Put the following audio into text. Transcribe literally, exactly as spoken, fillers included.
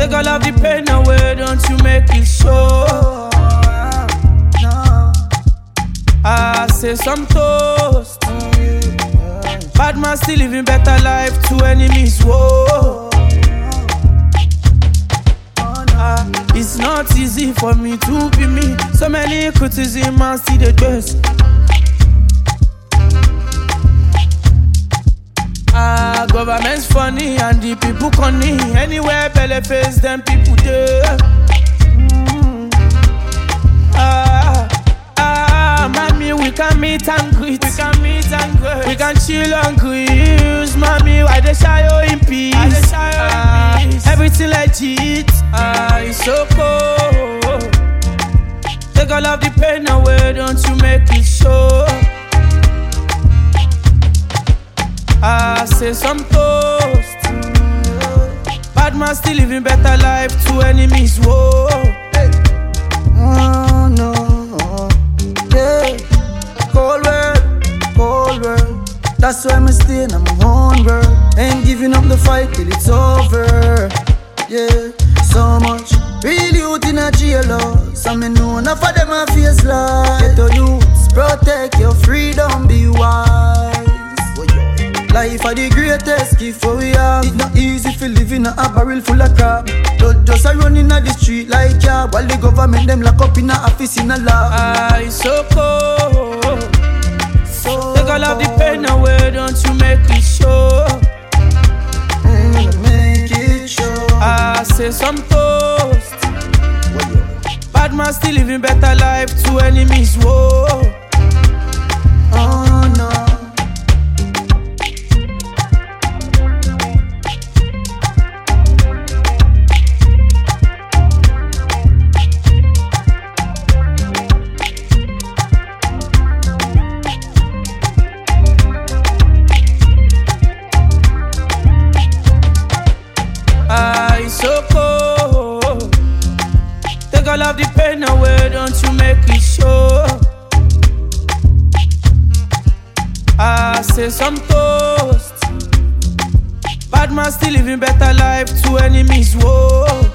Take all of the pain away, don't you make it show. I say some toast. Bad man still living better life to enemies, whoa. Uh, it's not easy for me to be me. So many criticism and see the best. Ah, government's funny and the people conny. Anywhere belly face them people there. Mm. Ah, ah, mommy, we can meet and greet. We can meet and greet. We can chill and grease. Mommy, why they shy you in peace? Ah, everything legit. Ah, it's so cold. Take all of the pain away, don't you make it show. I say some toast. Bad man still living better life to enemies, whoa. Hey. Oh no, yeah. Cold world, cold world. That's why I'm staying on my own world. Ain't giving up the fight till it's over. Yeah, so much real youth in a jail. Some me know enough of them a face like. Get your youths, protect your freedom, be wise. Life are the greatest gift for we have. It's not easy for living a barrel full of crap. Don't just a run in the street like ya. While the government them lock up in a office in a lab. Ah, it's so cold. So take all of the pain away, don't you make it show. Mm, make it show. I say some toast. Bad man still living better life to enemies, whoa. Oh no. Ah, it's so cold. Take all of the pain away, don't you make it show. I say some toast. Bad man still living better life to enemies, whoa.